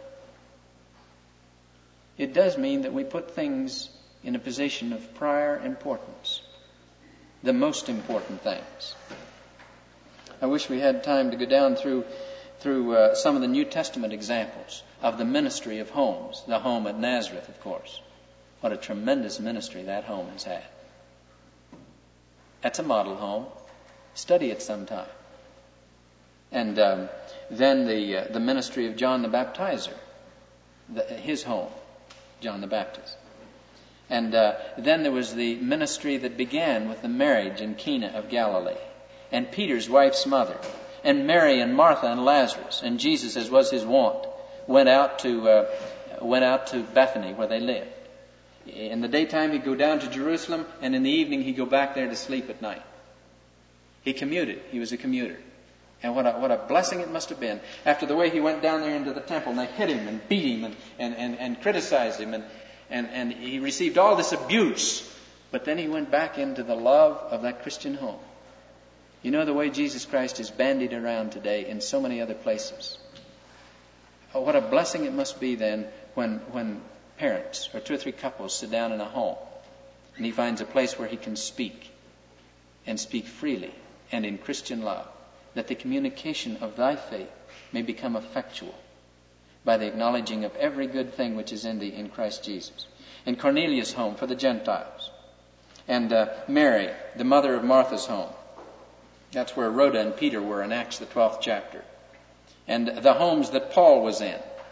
It does mean that we put things in a position of prior importance, the most important things. I wish we had time to go down through through uh, some of the New Testament examples of the ministry of homes. The home at Nazareth, of course. What a tremendous ministry that home has had. That's a model home. Study it sometime. And um, then the uh, the ministry of John the Baptizer, the, his home, John the Baptist. And uh, then there was the ministry that began with the marriage in Cana of Galilee, and Peter's wife's mother, and Mary and Martha and Lazarus, and Jesus, as was his wont, went out to uh, went out to Bethany where they lived. In the daytime he'd go down to Jerusalem, and in the evening he'd go back there to sleep at night. He commuted. He was a commuter. And what a, what a blessing it must have been after the way he went down there into the temple, and they hit him and beat him and, and, and, and criticized him, and, and, and he received all this abuse. But then he went back into the love of that Christian home. You know the way Jesus Christ is bandied around today in so many other places. Oh, what a blessing it must be then when when parents or two or three couples sit down in a home and he finds a place where he can speak and speak freely and in Christian love, that the communication of thy faith may become effectual by the acknowledging of every good thing which is in thee in Christ Jesus. In Cornelius' home for the Gentiles. And uh, Mary, the mother of Martha's home. That's where Rhoda and Peter were in Acts, the twelfth chapter. And the homes that Paul was in.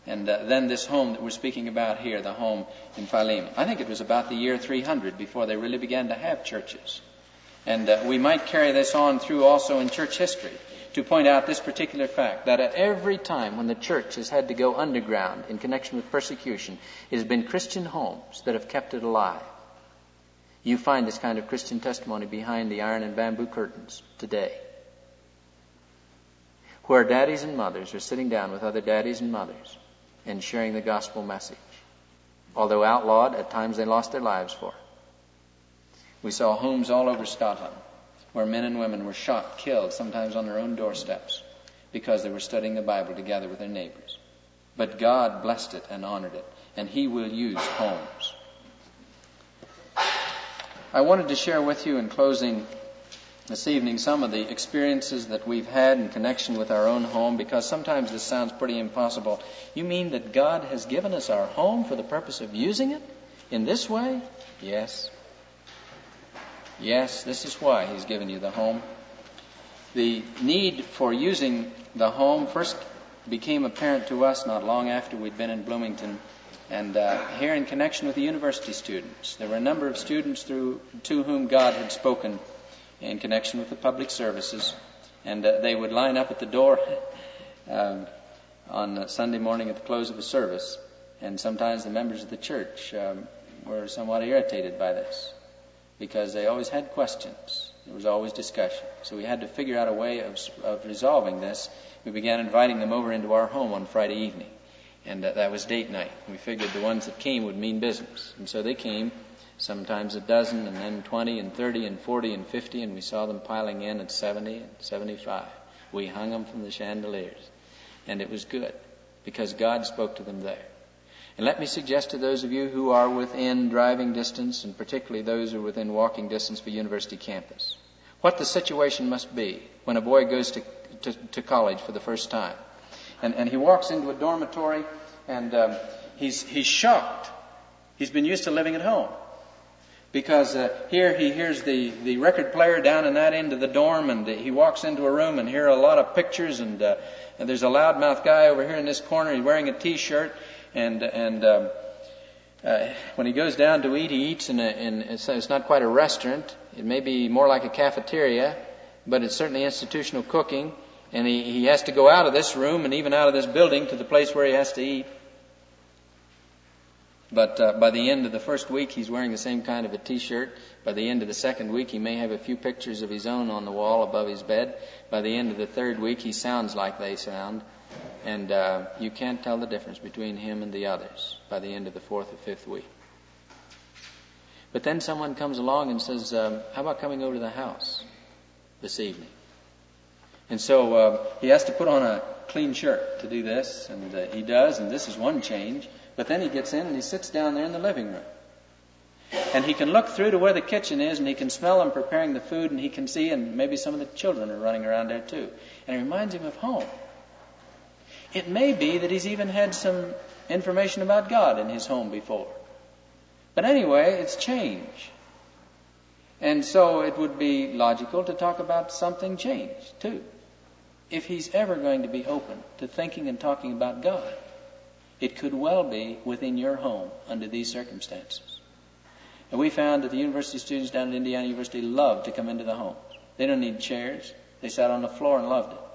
And uh, then this home that we're speaking about here, the home in Philemon. I think it was about the year three hundred before they really began to have churches. And uh, we might carry this on through also in church history to point out this particular fact, that at every time when the church has had to go underground in connection with persecution, it has been Christian homes that have kept it alive. You find this kind of Christian testimony behind the iron and bamboo curtains today, where daddies and mothers are sitting down with other daddies and mothers and sharing the gospel message. Although outlawed, at times they lost their lives for it. We saw homes all over Scotland where men and women were shot, killed, sometimes on their own doorsteps, because they were studying the Bible together with their neighbors. But God blessed it and honored it, and He will use homes. I wanted to share with you in closing this evening some of the experiences that we've had in connection with our own home, because sometimes this sounds pretty impossible. You mean that God has given us our home for the purpose of using it in this way? Yes. Yes, this is why He's given you the home. The need for using the home first became apparent to us not long after we'd been in Bloomington, and uh, here in connection with the university students. There were a number of students through to whom God had spoken in connection with the public services, and uh, they would line up at the door um, on Sunday morning at the close of a service, and sometimes the members of the church um, were somewhat irritated by this, because they always had questions. There was always discussion. So we had to figure out a way of, of resolving this. We began inviting them over into our home on Friday evening, and uh, that was date night. We figured the ones that came would mean business, and so they came. Sometimes a dozen, and then twenty, and thirty, and forty, and fifty, and we saw them piling in at seventy and seventy-five. We hung them from the chandeliers, and it was good, because God spoke to them there. And let me suggest to those of you who are within driving distance, and particularly those who are within walking distance for university campus, what the situation must be when a boy goes to, to, to college for the first time. And, and he walks into a dormitory, and um, he's, he's shocked. He's been used to living at home. Because uh, here he hears the, the record player down in that end of the dorm, and uh, he walks into a room and hear a lot of pictures, and, uh, and there's a loudmouth guy over here in this corner. He's wearing a T-shirt, and and um, uh, when he goes down to eat, he eats in a in it's, it's not quite a restaurant. It may be more like a cafeteria, but it's certainly institutional cooking. And he, he has to go out of this room and even out of this building to the place where he has to eat. But uh, by the end of the first week, he's wearing the same kind of a T-shirt. By the end of the second week, he may have a few pictures of his own on the wall above his bed. By the end of the third week, he sounds like they sound. And uh, you can't tell the difference between him and the others by the end of the fourth or fifth week. But then someone comes along and says, um, how about coming over to the house this evening? And so uh, he has to put on a clean shirt to do this, and uh, he does, and this is one change. But then he gets in and he sits down there in the living room. And he can look through to where the kitchen is, and he can smell them preparing the food, and he can see, and maybe some of the children are running around there too. And it reminds him of home. It may be that he's even had some information about God in his home before. But anyway, it's change. And so it would be logical to talk about something changed too. If he's ever going to be open to thinking and talking about God, it could well be within your home under these circumstances. And we found that the university students down at Indiana University loved to come into the homes. They don't need chairs. They sat on the floor and loved it.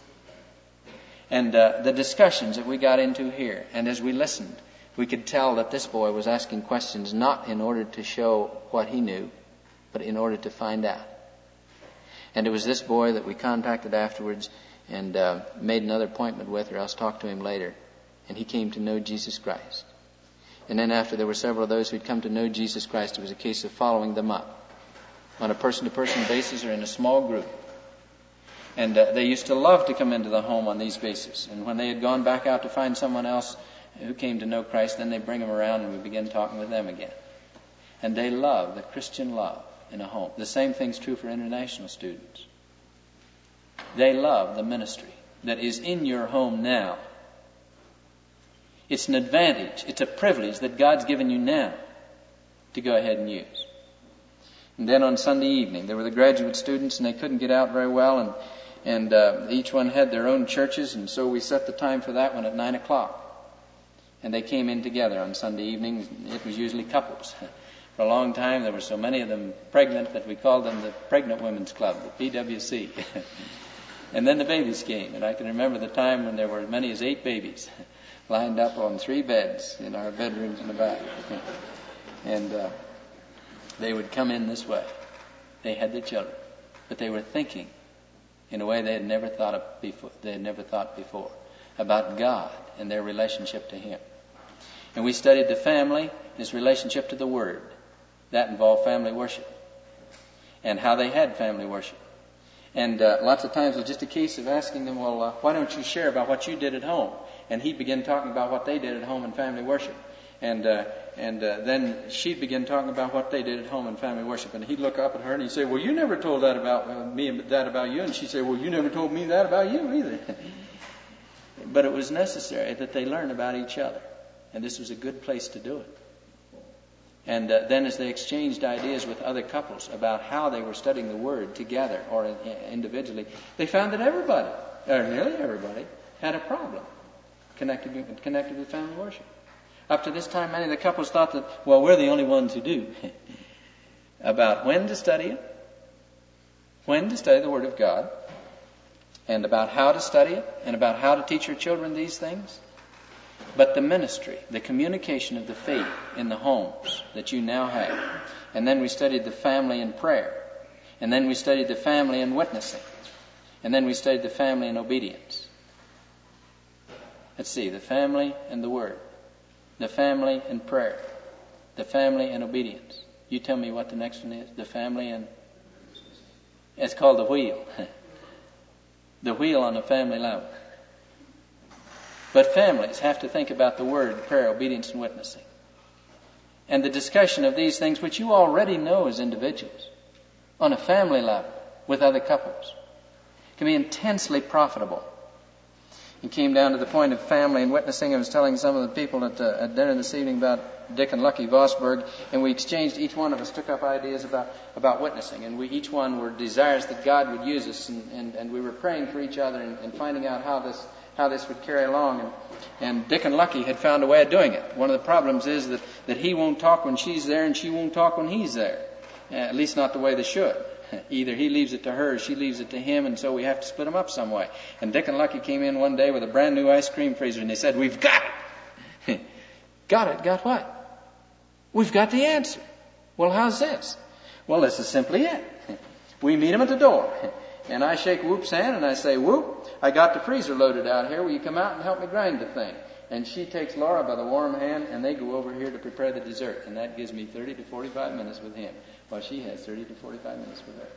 And uh, the discussions that we got into here, and as we listened, we could tell that this boy was asking questions not in order to show what he knew, but in order to find out. And it was this boy that we contacted afterwards and uh, made another appointment with, or else talked to him later. And he came to know Jesus Christ. And then after there were several of those who had come to know Jesus Christ, it was a case of following them up on a person-to-person basis or in a small group. And uh, they used to love to come into the home on these bases. And when they had gone back out to find someone else who came to know Christ, then they bring them around and we begin talking with them again. And they love the Christian love in a home. The same thing's true for international students. They love the ministry that is in your home now. It's an advantage. It's a privilege that God's given you now to go ahead and use. And then on Sunday evening, there were the graduate students, and they couldn't get out very well, and and uh, each one had their own churches, and so we set the time for that one at nine o'clock. And they came in together on Sunday evenings. It was usually couples. For a long time, there were so many of them pregnant that we called them the Pregnant Women's Club, the P W C. And then the babies came, and I can remember the time when there were as many as eight babies lined up on three beds in our bedrooms in the back. And uh, they would come in this way. They had their children, but they were thinking in a way they had never thought of before. They had never thought before about God and their relationship to Him. And we studied the family, its relationship to the Word. That involved family worship and how they had family worship. And uh, lots of times it was just a case of asking them, well, uh, why don't you share about what you did at home? And he'd begin talking about what they did at home in family worship. And uh, and uh, then she'd begin talking about what they did at home in family worship. And he'd look up at her and he'd say, well, you never told that about uh, me, that about you. And she'd say, well, you never told me that about you either. But it was necessary that they learn about each other. And this was a good place to do it. And uh, then as they exchanged ideas with other couples about how they were studying the Word together or uh, individually, they found that everybody, or nearly everybody, had a problem connected with, connected with family worship. Up to this time, many of the couples thought that, well, we're the only ones who do. About when to study it, when to study the Word of God, and about how to study it, and about how to teach your children these things. But the ministry, the communication of the faith in the homes that you now have. And then we studied the family in prayer. And then we studied the family in witnessing. And then we studied the family in obedience. Let's see, the family and the Word. The family in prayer. The family in obedience. You tell me what the next one is. The family in... It's called the wheel. The wheel on a family level. But families have to think about the Word, prayer, obedience, and witnessing. And the discussion of these things, which you already know as individuals, on a family level with other couples, can be intensely profitable. It came down to the point of family and witnessing. I was telling some of the people at, uh, at dinner this evening about Dick and Lucky Vosberg, and we exchanged, each one of us took up ideas about, about witnessing, and we each one were desires that God would use us, and, and, and we were praying for each other and, and finding out how this how this would carry along. And, and Dick and Lucky had found a way of doing it. One of the problems is that, that he won't talk when she's there and she won't talk when he's there. Uh, at least not the way they should. Either he leaves it to her or she leaves it to him, and so we have to split them up some way. And Dick and Lucky came in one day with a brand new ice cream freezer, and they said, we've got it. Got it? Got what? We've got the answer. Well, how's this? Well, this is simply it. We meet him at the door. And I shake Whoop's hand and I say, Whoop, I got the freezer loaded out here. Will you come out and help me grind the thing? And she takes Laura by the warm hand and they go over here to prepare the dessert. And that gives me thirty to forty-five minutes with him, while she has thirty to forty-five minutes with her.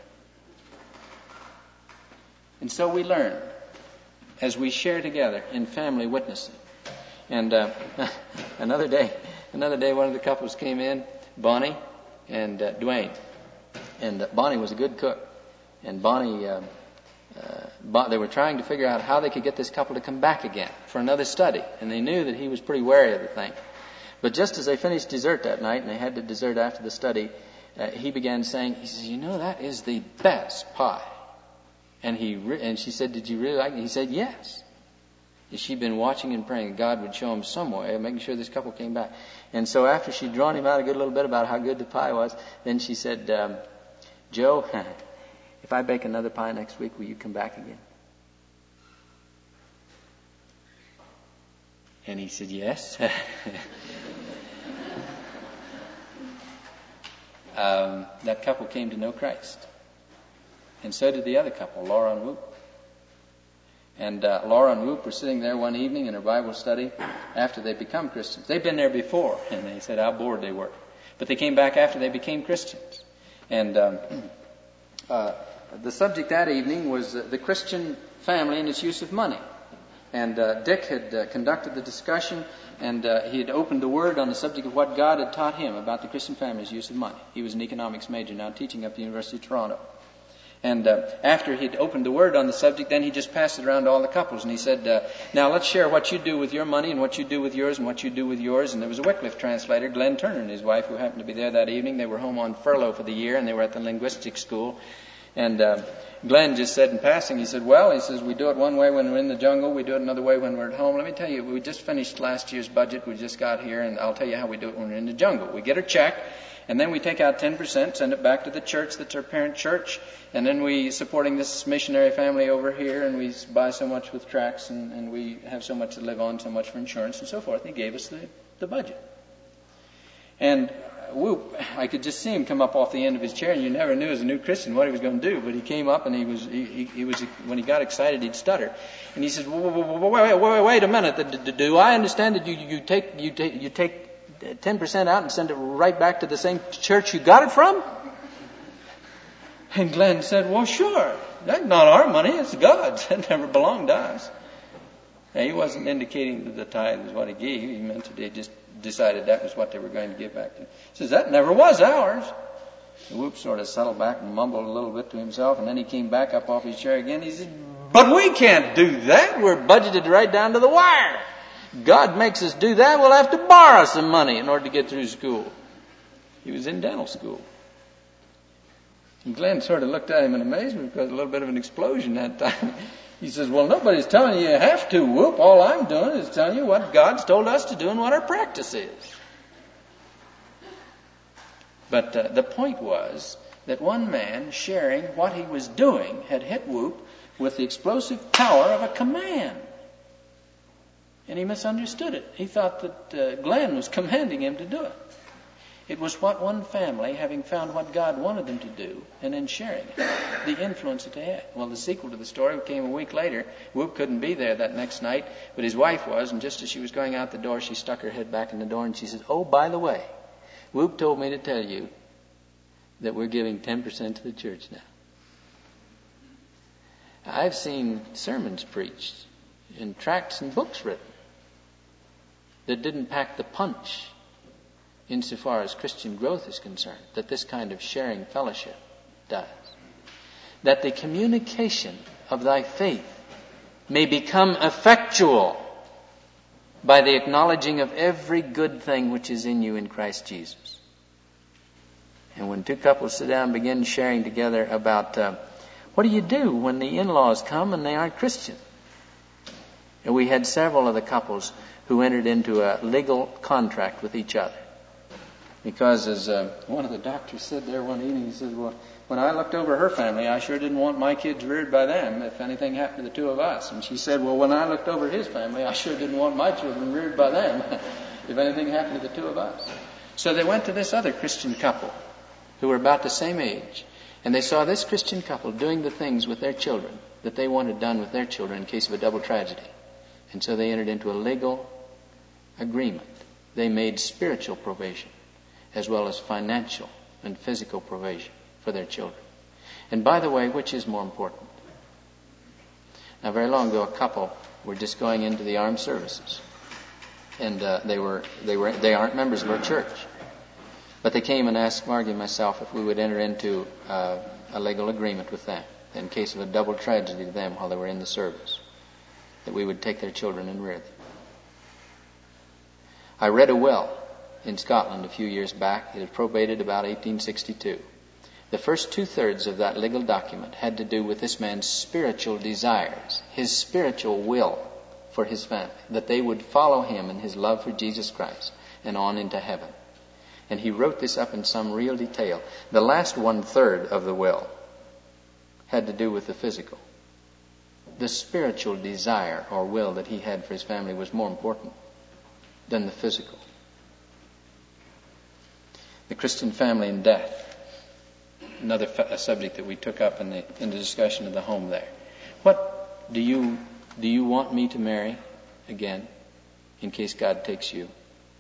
And so we learn as we share together in family witnessing. And uh, another day, another day, one of the couples came in, Bonnie and uh, Dwayne. And uh, Bonnie was a good cook. And Bonnie, uh, uh, bon- they were trying to figure out how they could get this couple to come back again for another study. And they knew that he was pretty wary of the thing. But just as they finished dessert that night, and they had the dessert after the study, uh, he began saying, he says, you know, that is the best pie. And he re- and she said, did you really like it? He said, yes. She'd been watching and praying that God would show him some way of making sure this couple came back. And so after she'd drawn him out a good little bit about how good the pie was, then she said, um, Joe, if I bake another pie next week, will you come back again? And he said, yes. um, that couple came to know Christ. And so did the other couple, Laura and Whoop. And uh, Laura and Whoop were sitting there one evening in her Bible study after they'd become Christians. They'd been there before, and they said how bored they were. But they came back after they became Christians. And um, uh, the subject that evening was uh, the Christian family and its use of money. And uh, Dick had uh, conducted the discussion, and uh, he had opened the Word on the subject of what God had taught him about the Christian family's use of money. He was an economics major, now teaching up at the University of Toronto. And uh, after he'd opened the Word on the subject, then he just passed it around to all the couples. And he said, uh, now let's share what you do with your money and what you do with yours and what you do with yours. And there was a Wycliffe translator, Glenn Turner, and his wife, who happened to be there that evening. They were home on furlough for the year, and they were at the linguistics school. And uh, Glenn just said in passing, he said, well, he says, we do it one way when we're in the jungle, we do it another way when we're at home. Let me tell you, we just finished last year's budget, we just got here, and I'll tell you how we do it when we're in the jungle. We get a check, and then we take out ten percent, send it back to the church that's our parent church, and then we supporting this missionary family over here, and we buy so much with tracts, and, and we have so much to live on, so much for insurance, and so forth. He gave us the, the budget. And whoop, I could just see him come up off the end of his chair, and you never knew as a new Christian what he was going to do. But he came up, and he was, he, he, he was, when he got excited, he'd stutter. And he says, wait, wait, wait, wait a minute. Do I understand that you, you take, you take, you take ten percent out and send it right back to the same church you got it from? And Glenn said, well, sure. That's not our money, it's God's. It never belonged to us. Now, he wasn't indicating that the tithe was what he gave. He meant that they just decided that was what they were going to give back to him. He says, that never was ours. And Whoop sort of settled back and mumbled a little bit to himself, and then he came back up off his chair again. He said, but we can't do that. We're budgeted right down to the wire. God makes us do that. We'll have to borrow some money in order to get through school. He was in dental school. And Glenn sort of looked at him in amazement because a little bit of an explosion that time. He says, well, nobody's telling you you have to, Whoop. All I'm doing is telling you what God's told us to do and what our practice is. But uh, the point was that one man sharing what he was doing had hit Whoop with the explosive power of a command. And he misunderstood it. He thought that uh, Glenn was commanding him to do it. It was what one family, having found what God wanted them to do, and then sharing it, the influence it had. Well, the sequel to the story came a week later. Whoop couldn't be there that next night, but his wife was, and just as she was going out the door, she stuck her head back in the door and she said, oh, by the way, Whoop told me to tell you that we're giving ten percent to the church now. I've seen sermons preached and tracts and books written that didn't pack the punch insofar as Christian growth is concerned, that this kind of sharing fellowship does. That the communication of thy faith may become effectual by the acknowledging of every good thing which is in you in Christ Jesus. And when two couples sit down and begin sharing together about uh, what do you do when the in-laws come and they aren't Christian? And we had several of the couples who entered into a legal contract with each other. Because as uh, one of the doctors said there one evening, he said, well, when I looked over her family, I sure didn't want my kids reared by them if anything happened to the two of us. And she said, well, when I looked over his family, I sure didn't want my children reared by them if anything happened to the two of us. So they went to this other Christian couple who were about the same age, and they saw this Christian couple doing the things with their children that they wanted done with their children in case of a double tragedy. And so they entered into a legal agreement. They made spiritual provision as well as financial and physical provision for their children. And by the way, which is more important? Now, very long ago, a couple were just going into the armed services, and uh, they were they were they aren't members of our church, but they came and asked Margie and myself if we would enter into uh, a legal agreement with them in case of a double tragedy to them while they were in the service, that we would take their children and rear them. I read a will in Scotland a few years back. It was probated about eighteen sixty-two. The first two-thirds of that legal document had to do with this man's spiritual desires, his spiritual will for his family, that they would follow him in his love for Jesus Christ and on into heaven. And he wrote this up in some real detail. The last one-third of the will had to do with the physical. The spiritual desire or will that he had for his family was more important than the physical. The Christian family in death. Another a subject that we took up in the in the discussion of the home there. What do you do you want me to marry again in case God takes you?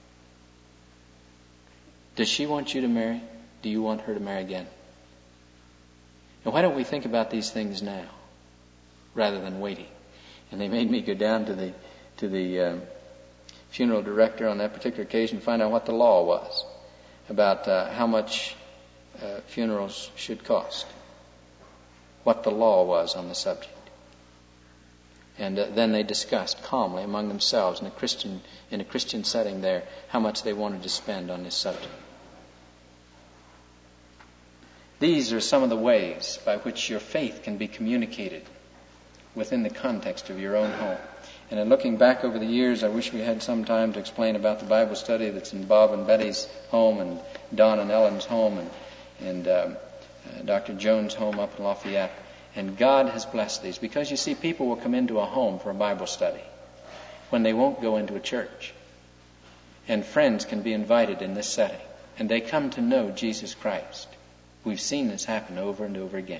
Does she want you to marry? Do you want her to marry again? And why don't we think about these things now rather than waiting? And they made me go down to the to the um, funeral director on that particular occasion to find out what the law was about uh, how much uh, funerals should cost, what the law was on the subject. And uh, then they discussed calmly among themselves in a Christian in a Christian setting there how much they wanted to spend on this subject. These are some of the ways by which your faith can be communicated within the context of your own home. And in looking back over the years, I wish we had some time to explain about the Bible study that's in Bob and Betty's home, and Don and Ellen's home, and, and um, uh, Doctor Jones' home up in Lafayette. And God has blessed these, because you see, people will come into a home for a Bible study when they won't go into a church. And friends can be invited in this setting, and they come to know Jesus Christ. We've seen this happen over and over again.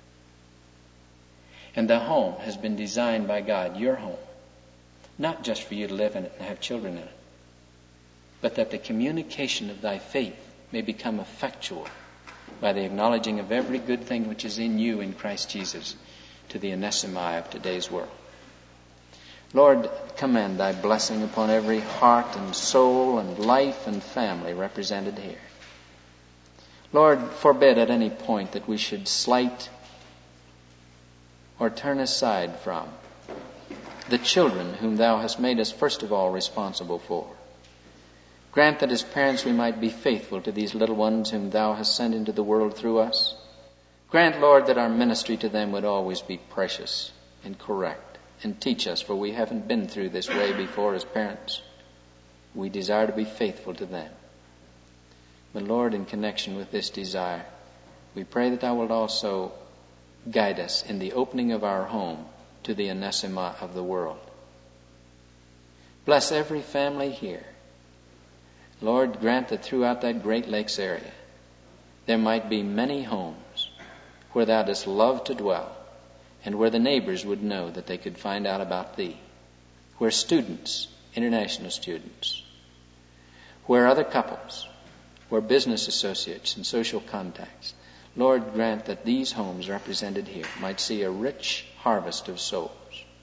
And the home has been designed by God, your home, not just for you to live in it and have children in it, but that the communication of thy faith may become effectual by the acknowledging of every good thing which is in you in Christ Jesus to the Onesimus of today's world. Lord, command thy blessing upon every heart and soul and life and family represented here. Lord, forbid at any point that we should slight or turn aside from the children whom thou hast made us first of all responsible for. Grant that as parents we might be faithful to these little ones whom thou hast sent into the world through us. Grant, Lord, that our ministry to them would always be precious and correct, and teach us, for we haven't been through this way before as parents. We desire to be faithful to them. But Lord, in connection with this desire, we pray that thou wilt also guide us in the opening of our home to the Onesimus of the world. Bless every family here. Lord, grant that throughout that Great Lakes area there might be many homes where thou dost love to dwell, and where the neighbors would know that they could find out about thee, where students, international students, where other couples, where business associates and social contacts, Lord, grant that these homes represented here might see a rich harvest of souls.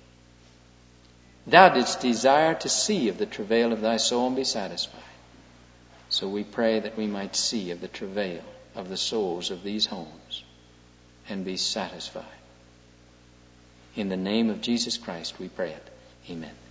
Thou didst desire to see of the travail of thy soul and be satisfied. So we pray that we might see of the travail of the souls of these homes and be satisfied. In the name of Jesus Christ we pray it. Amen.